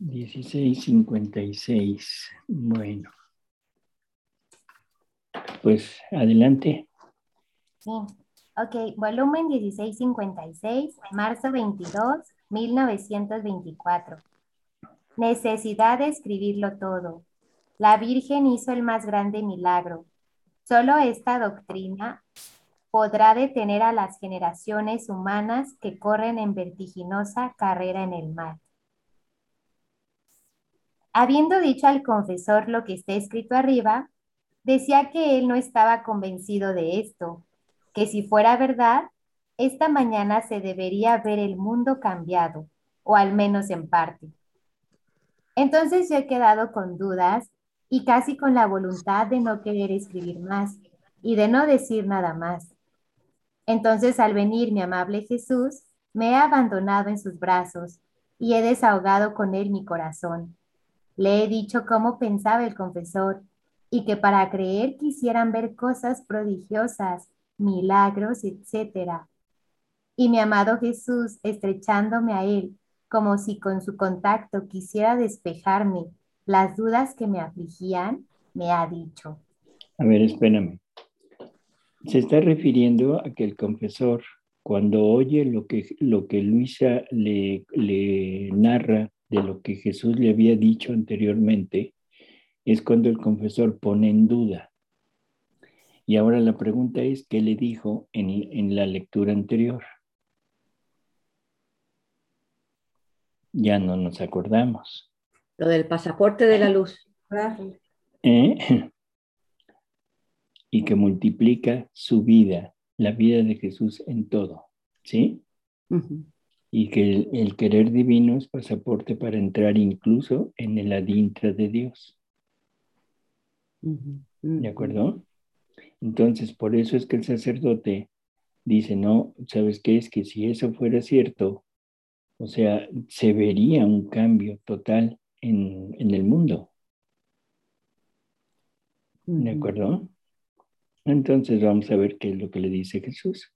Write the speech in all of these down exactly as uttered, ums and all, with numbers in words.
dieciséis cincuenta y seis. Bueno, pues adelante. Sí. Ok, volumen dieciséis cincuenta y seis, marzo veintidós, mil novecientos veinticuatro. Necesidad de escribirlo todo. La Virgen hizo el más grande milagro. Solo esta doctrina podrá detener a las generaciones humanas que corren en vertiginosa carrera en el mar. Habiendo dicho al confesor lo que está escrito arriba, decía que él no estaba convencido de esto, que si fuera verdad, esta mañana se debería ver el mundo cambiado, o al menos en parte. Entonces yo he quedado con dudas y casi con la voluntad de no querer escribir más y de no decir nada más. Entonces al venir mi amable Jesús, me he abandonado en sus brazos y he desahogado con él mi corazón. Le he dicho cómo pensaba el confesor y que para creer quisieran ver cosas prodigiosas, milagros, etcétera. Y mi amado Jesús, estrechándome a él, como si con su contacto quisiera despejarme las dudas que me afligían, me ha dicho: A ver, espérame. Se está refiriendo a que el confesor, cuando oye lo que, lo que Luisa le, le narra de lo que Jesús le había dicho anteriormente, es cuando el confesor pone en duda. Y ahora la pregunta es, ¿qué le dijo en, en la lectura anterior? Ya no nos acordamos. Lo del pasaporte de la luz. ¿Eh? Y que multiplica su vida, la vida de Jesús en todo, ¿sí? Uh-huh. Y que el, el querer divino es pasaporte para entrar incluso en el adintra de Dios. Uh-huh. ¿De acuerdo? Entonces, por eso es que el sacerdote dice, no, ¿sabes qué? Es que si eso fuera cierto, o sea, se vería un cambio total en, en el mundo. ¿De acuerdo? Entonces vamos a ver qué es lo que le dice Jesús.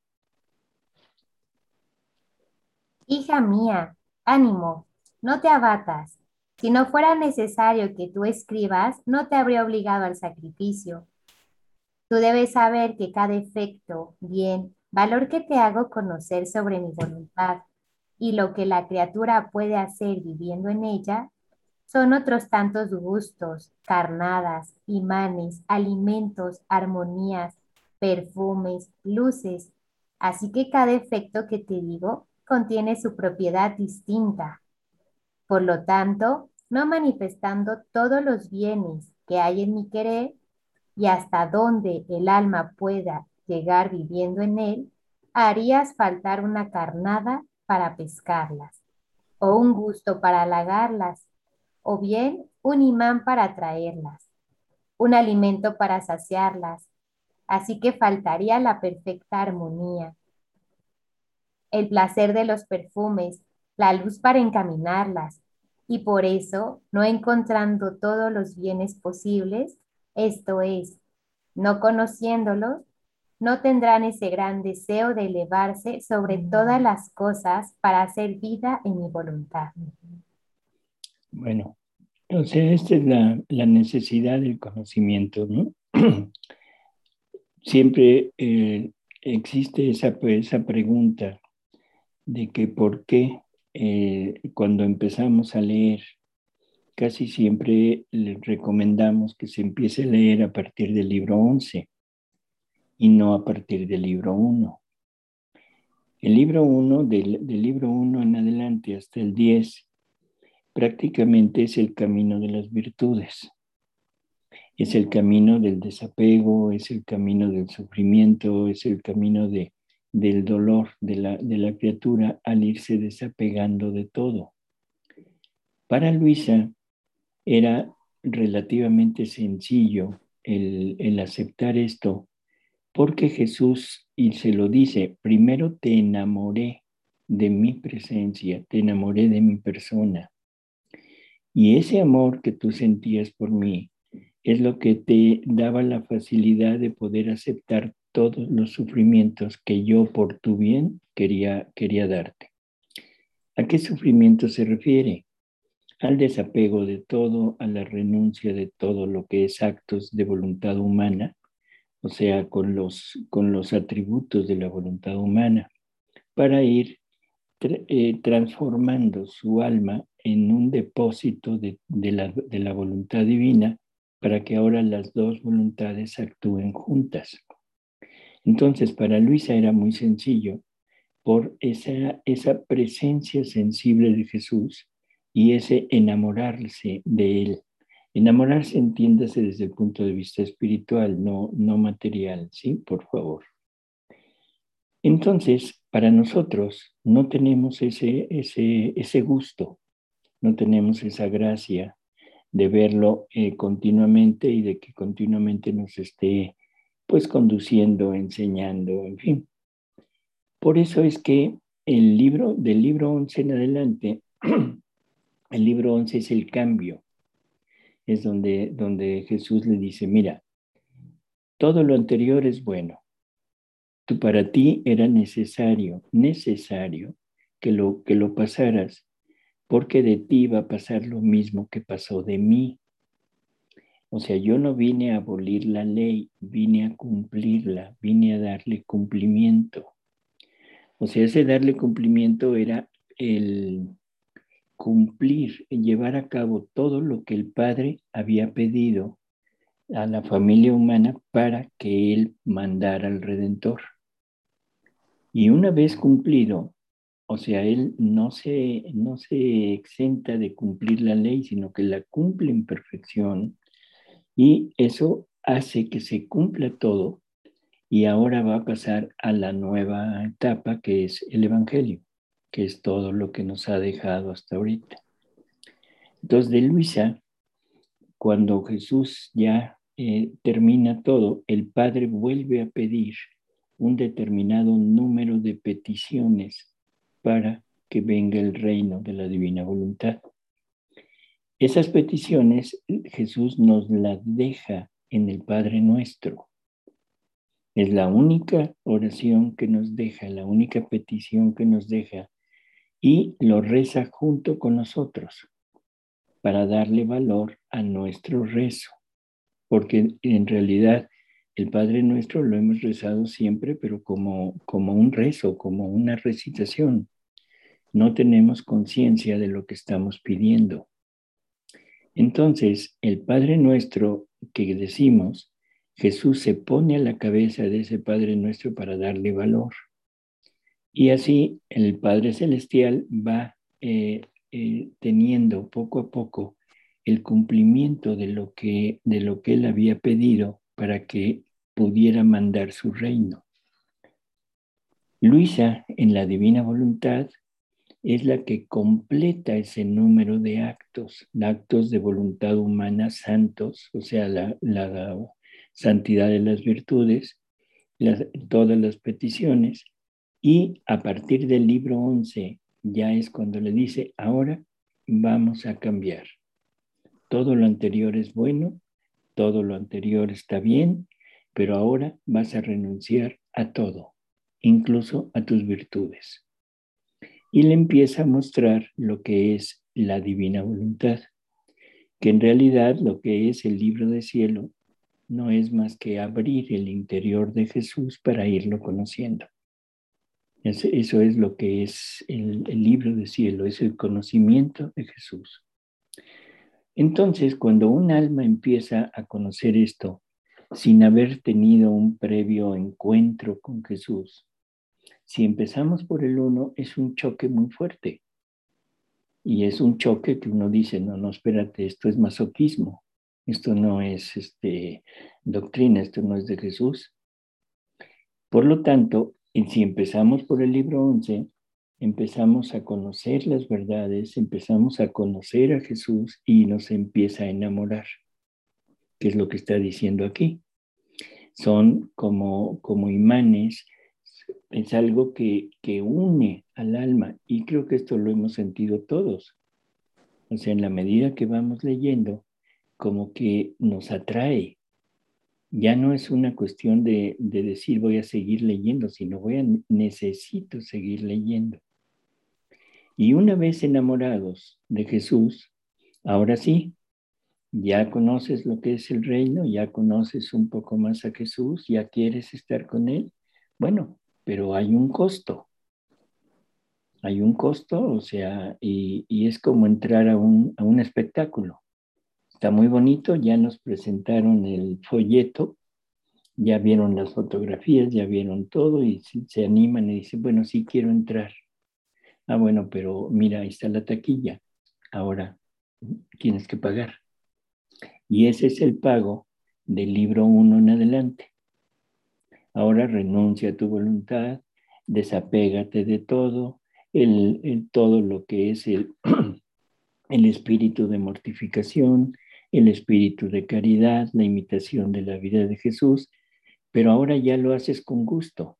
Hija mía, ánimo, no te abatas. Si no fuera necesario que tú escribas, no te habría obligado al sacrificio. Tú debes saber que cada efecto, bien, valor que te hago conocer sobre mi voluntad y lo que la criatura puede hacer viviendo en ella, son otros tantos gustos, carnadas, imanes, alimentos, armonías, perfumes, luces. Así que cada efecto que te digo contiene su propiedad distinta. Por lo tanto, no manifestando todos los bienes que hay en mi querer y hasta donde el alma pueda llegar viviendo en él, harías faltar una carnada para pescarlas, o un gusto para halagarlas, o bien un imán para atraerlas, un alimento para saciarlas, así que faltaría la perfecta armonía, el placer de los perfumes, la luz para encaminarlas, y por eso, no encontrando todos los bienes posibles, esto es, no conociéndolos, no tendrán ese gran deseo de elevarse sobre todas las cosas para hacer vida en mi voluntad. Bueno, o sea, esta es la, la necesidad del conocimiento, ¿no? Siempre eh, existe esa, esa pregunta de que por qué eh, cuando empezamos a leer, casi siempre les recomendamos que se empiece a leer a partir del libro once y no a partir del libro uno. El libro uno, del, del libro uno en adelante hasta el diez, prácticamente es el camino de las virtudes. Es el camino del desapego, es el camino del sufrimiento, es el camino de, del dolor de la, de la criatura al irse desapegando de todo. Para Luisa era relativamente sencillo el, el aceptar esto, porque Jesús, y se lo dice, primero te enamoré de mi presencia, te enamoré de mi persona. Y ese amor que tú sentías por mí es lo que te daba la facilidad de poder aceptar todos los sufrimientos que yo por tu bien quería, quería darte. ¿A qué sufrimiento se refiere? al desapego de todo, a la renuncia de todo lo que es actos de voluntad humana, o sea, con los, con los atributos de la voluntad humana, para ir tra- eh, transformando su alma en un depósito de, de la, de la voluntad divina, para que ahora las dos voluntades actúen juntas. Entonces, para Luisa era muy sencillo por esa, esa presencia sensible de Jesús y ese enamorarse de él. Enamorarse, entiéndase desde el punto de vista espiritual, no, no material, ¿sí? Por favor. Entonces, para nosotros no tenemos ese, ese, ese gusto, no tenemos esa gracia de verlo eh, continuamente y de que continuamente nos esté pues conduciendo, enseñando, en fin. Por eso es que el libro, del libro once en adelante, el libro once es el cambio, es donde, donde Jesús le dice, mira, todo lo anterior es bueno. Tú, para ti era necesario, necesario que lo, que lo pasaras, porque de ti va a pasar lo mismo que pasó de mí. O sea, yo no vine a abolir la ley, vine a cumplirla, vine a darle cumplimiento. O sea, ese darle cumplimiento era el cumplir, llevar a cabo todo lo que el Padre había pedido a la familia humana para que Él mandara al Redentor. Y una vez cumplido, o sea, Él no se, no se exenta de cumplir la ley, sino que la cumple en perfección, y eso hace que se cumpla todo, y ahora va a pasar a la nueva etapa que es el Evangelio, que es todo lo que nos ha dejado hasta ahorita. Entonces, de Luisa, cuando Jesús ya eh, termina todo, el Padre vuelve a pedir un determinado número de peticiones para que venga el reino de la divina voluntad. Esas peticiones Jesús nos las deja en el Padre Nuestro. Es la única oración que nos deja, la única petición que nos deja, y lo reza junto con nosotros para darle valor a nuestro rezo, porque en realidad el Padre Nuestro lo hemos rezado siempre, pero como, como un rezo, como una recitación. No tenemos conciencia de lo que estamos pidiendo. Entonces, el Padre Nuestro que decimos, Jesús se pone a la cabeza de ese Padre Nuestro para darle valor. Y así el Padre Celestial va eh, eh, teniendo poco a poco el cumplimiento de lo que, de lo que Él había pedido para que pudiera mandar su reino. Luisa, en la divina voluntad, es la que completa ese número de actos, actos de voluntad humana santos, o sea, la, la santidad de las virtudes, las, todas las peticiones, y a partir del libro once ya es cuando le dice, ahora vamos a cambiar. Todo lo anterior es bueno, todo lo anterior está bien, pero ahora vas a renunciar a todo, incluso a tus virtudes. Y le empieza a mostrar lo que es la divina voluntad, que en realidad lo que es el libro de cielo no es más que abrir el interior de Jesús para irlo conociendo. Eso es lo que es el, el libro de cielo, es el conocimiento de Jesús. Entonces, cuando un alma empieza a conocer esto, sin haber tenido un previo encuentro con Jesús, si empezamos por el uno, es un choque muy fuerte. Y es un choque que uno dice, no, no, espérate, esto es masoquismo, esto no es este, doctrina, esto no es de Jesús. Por lo tanto, si empezamos por el libro once, empezamos a conocer las verdades, empezamos a conocer a Jesús y nos empieza a enamorar, que es lo que está diciendo aquí. Son como, como imanes, es algo que, que une al alma, y creo que esto lo hemos sentido todos. O sea, en la medida que vamos leyendo, como que nos atrae. Ya no es una cuestión de, de decir voy a seguir leyendo, sino voy a, necesito seguir leyendo. Y una vez enamorados de Jesús, Ahora sí, ya conoces lo que es el reino, ya conoces un poco más a Jesús, ya quieres estar con Él. Bueno, pero hay un costo, hay un costo, o sea, y, y es como entrar a un, a un espectáculo. Está muy bonito, ya nos presentaron el folleto, ya vieron las fotografías, ya vieron todo y se, se animan y dicen, bueno, sí quiero entrar. Ah, bueno, pero mira, ahí está la taquilla. Ahora tienes que pagar. Y ese es el pago del libro uno en adelante. Ahora renuncia a tu voluntad, desapégate de todo, el, el, todo lo que es el, el espíritu de mortificación, el espíritu de caridad, la imitación de la vida de Jesús, pero ahora ya lo haces con gusto.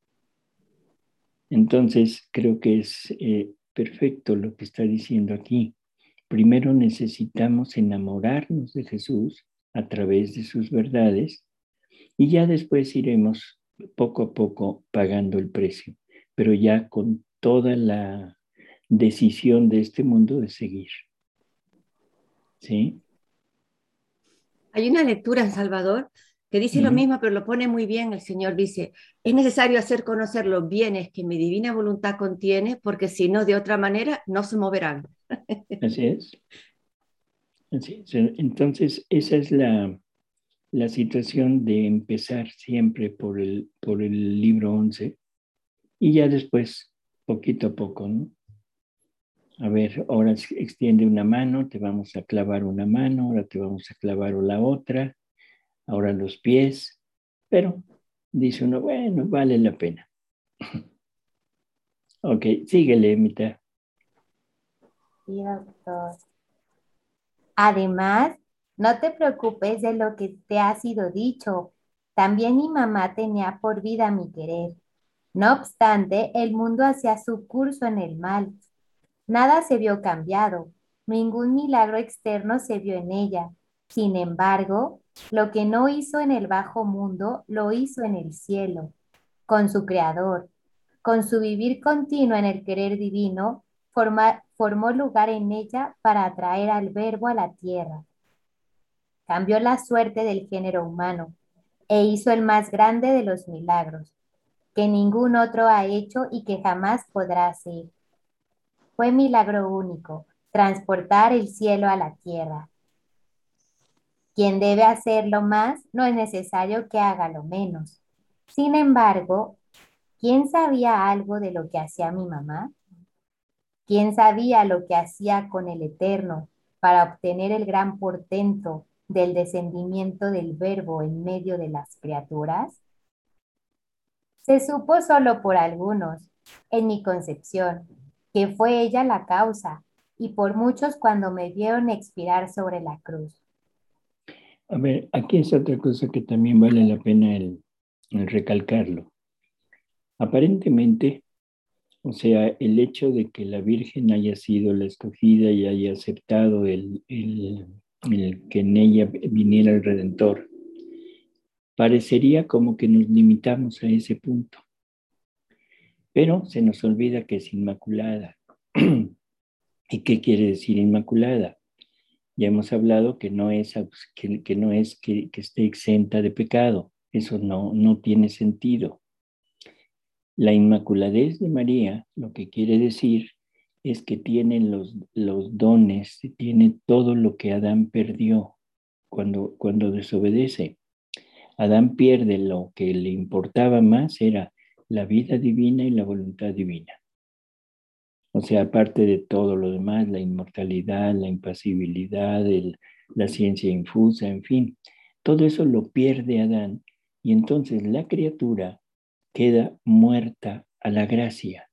Entonces, creo que es eh, perfecto lo que está diciendo aquí. Primero necesitamos enamorarnos de Jesús a través de sus verdades y ya después iremos poco a poco pagando el precio, pero ya con toda la decisión de este mundo de seguir. ¿Sí? Hay una lectura en Salvador que dice Uh-huh. lo mismo, pero lo pone muy bien. El Señor dice, es necesario hacer conocer los bienes que mi divina voluntad contiene, porque si no, de otra manera, no se moverán. Así es. Así es. Entonces, esa es la, la situación de empezar siempre por el, por el libro once y ya después, poquito a poco, ¿no? A ver, ahora extiende una mano, te vamos a clavar una mano, ahora te vamos a clavar la otra, ahora los pies, pero dice uno, bueno, vale la pena. Ok, síguele, mitad. Sí, doctor. Además, no te preocupes de lo que te ha sido dicho. También mi mamá tenía por vida mi querer. No obstante, el mundo hacía su curso en el mal. Nada se vio cambiado. Ningún milagro externo se vio en ella. Sin embargo, lo que no hizo en el bajo mundo, lo hizo en el cielo, con su Creador. Con su vivir continuo en el querer divino, forma- formó lugar en ella para atraer al Verbo a la tierra. Cambió la suerte del género humano e hizo el más grande de los milagros, que ningún otro ha hecho y que jamás podrá hacer. Fue milagro único, transportar el cielo a la tierra. Quien debe hacerlo más, no es necesario que haga lo menos. Sin embargo, ¿quién sabía algo de lo que hacía mi mamá? ¿Quién sabía lo que hacía con el Eterno para obtener el gran portento del descendimiento del Verbo en medio de las criaturas? Se supo solo por algunos, en mi concepción, que fue ella la causa, y por muchos cuando me vieron expirar sobre la cruz. A ver, aquí es otra cosa que también vale la pena el, el recalcarlo. Aparentemente, o sea, el hecho de que la Virgen haya sido la escogida y haya aceptado el, el, el que en ella viniera el Redentor, parecería como que nos limitamos a ese punto, pero se nos olvida que es inmaculada. ¿Y qué quiere decir inmaculada? Ya hemos hablado que no es que, que, no es que, que esté exenta de pecado, eso no, no tiene sentido. La inmaculadez de María, lo que quiere decir es que tiene los, los dones, tiene todo lo que Adán perdió cuando, cuando desobedece. Adán pierde lo que le importaba más, era la vida divina y la voluntad divina. O sea, aparte de todo lo demás, la inmortalidad, la impasibilidad, el, la ciencia infusa, en fin, todo eso lo pierde Adán y entonces la criatura queda muerta a la gracia.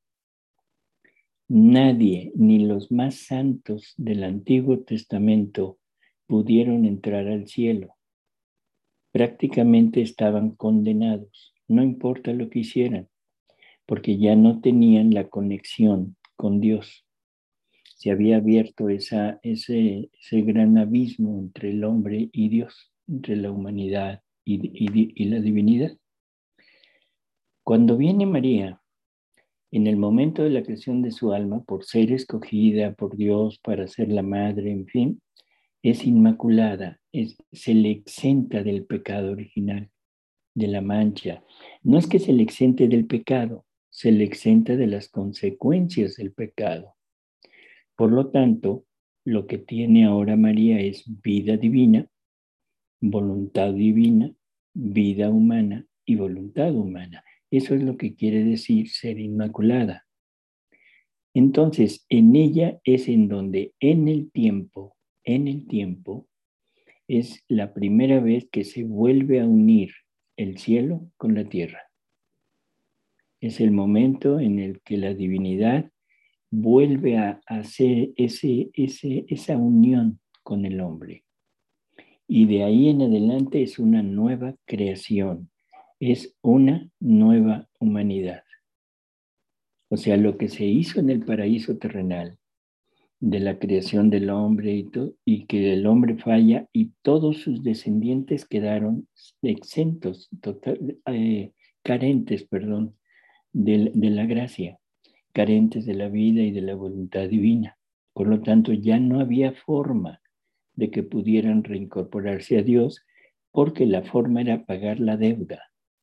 Nadie, ni los más santos del Antiguo Testamento, pudieron entrar al cielo. Prácticamente estaban condenados, no importa lo que hicieran, porque ya no tenían la conexión con Dios. Se había abierto esa, ese, ese gran abismo entre el hombre y Dios, entre la humanidad y, y, y la divinidad. Cuando viene María En el momento de la creación de su alma, por ser escogida por Dios para ser la madre, en fin, es inmaculada, es, se le exenta del pecado original, de la mancha. No es que se le exente del pecado, se le exenta de las consecuencias del pecado. Por lo tanto, lo que tiene ahora María es vida divina, voluntad divina, vida humana y voluntad humana. Eso es lo que quiere decir ser inmaculada. Entonces, en ella es en donde en el tiempo, en el tiempo, es la primera vez que se vuelve a unir el cielo con la tierra. Es el momento en el que la divinidad vuelve a hacer ese, ese, esa unión con el hombre. Y de ahí en adelante es una nueva creación, es una nueva humanidad. O sea, lo que se hizo en el paraíso terrenal, de la creación del hombre y, to, y que el hombre falla y todos sus descendientes quedaron exentos, total, eh, carentes, perdón, de, de la gracia, carentes de la vida y de la voluntad divina. Por lo tanto, ya no había forma de que pudieran reincorporarse a Dios, porque la forma era pagar la deuda.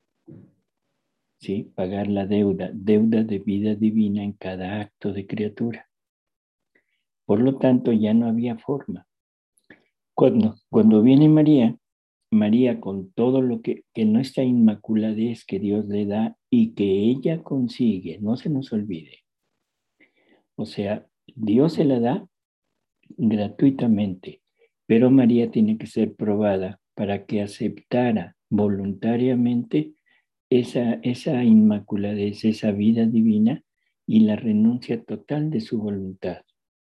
¿Sí? Pagar la deuda, deuda de vida divina en cada acto de criatura. Por lo tanto, ya no había forma. Cuando, cuando viene María, María con todo lo que, que nuestra inmaculadez que Dios le da y que ella consigue, no se nos olvide. O sea, Dios se la da gratuitamente, pero María tiene que ser probada para que aceptara voluntariamente esa, esa inmaculadez, esa vida divina y la renuncia total de su voluntad.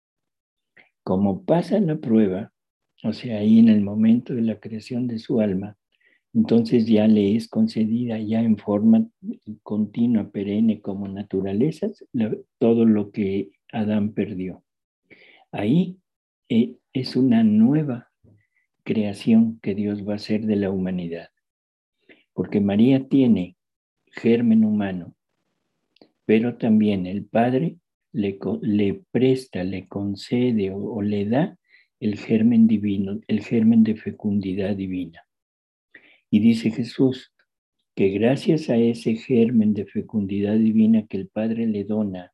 Como pasa la prueba, o sea, ahí en el momento de la creación de su alma, entonces ya le es concedida ya en forma continua, perenne, como naturaleza, todo lo que Adán perdió. Ahí eh, es una nueva creación que Dios va a hacer de la humanidad, porque María tiene germen humano, pero también el Padre le, le presta, le concede o, o le da el germen divino, el germen de fecundidad divina. Y dice Jesús que gracias a ese germen de fecundidad divina que el Padre le dona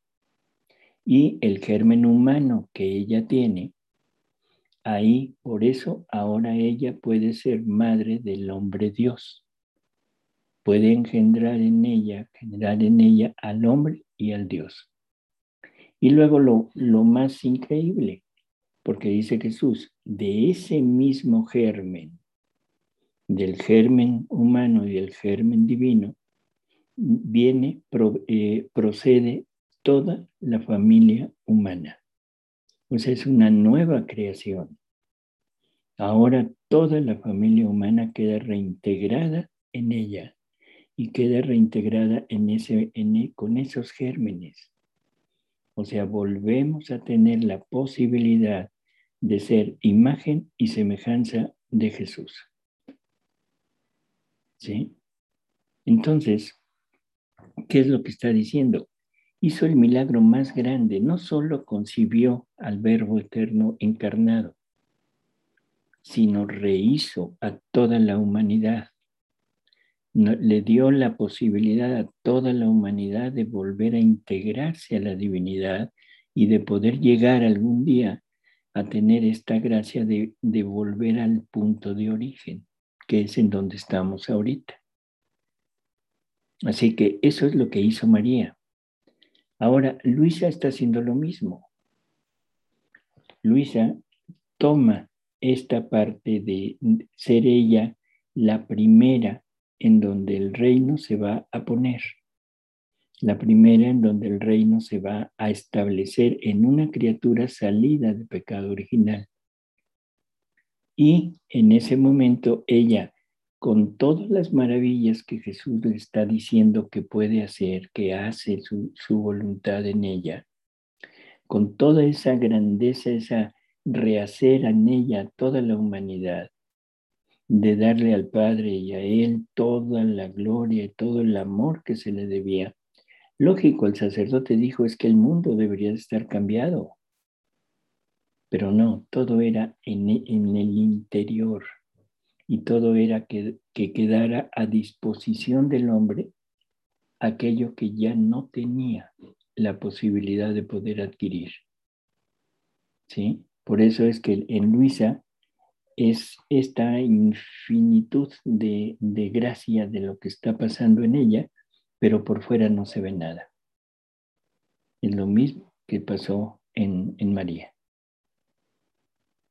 y el germen humano que ella tiene, ahí, por eso, ahora ella puede ser madre del hombre Dios. Puede engendrar en ella, generar en ella al hombre y al Dios. Y luego lo, lo más increíble, porque dice Jesús, de ese mismo germen, del germen humano y del germen divino, viene, pro, eh, procede toda la familia humana. O sea, es una nueva creación. Ahora toda la familia humana queda reintegrada en ella y queda reintegrada en ese, en, con esos gérmenes. O sea, volvemos a tener la posibilidad de ser imagen y semejanza de Jesús. ¿Sí? Entonces, ¿qué es lo que está diciendo? Hizo el milagro más grande, no solo concibió al Verbo eterno encarnado, sino rehizo a toda la humanidad. No, le dio la posibilidad a toda la humanidad de volver a integrarse a la divinidad y de poder llegar algún día a tener esta gracia de, de volver al punto de origen, que es en donde estamos ahorita. Así que eso es lo que hizo María. Ahora, Luisa está haciendo lo mismo. Luisa toma esta parte de ser ella la primera en donde el reino se va a poner. La primera en donde el reino se va a establecer en una criatura salida del pecado original. Y en ese momento ella, con todas las maravillas que Jesús le está diciendo que puede hacer, que hace su, su voluntad en ella, con toda esa grandeza, esa rehacer en ella toda la humanidad, de darle al Padre y a Él toda la gloria y todo el amor que se le debía, Lógico, el sacerdote dijo es que el mundo debería de estar cambiado, pero no, todo era en, en el interior y todo era que, que quedara a disposición del hombre aquello que ya no tenía la posibilidad de poder adquirir. ¿Sí? Por eso es que en Luisa es esta infinitud de, de gracia de lo que está pasando en ella, pero por fuera no se ve nada. Es lo mismo que pasó en, en María.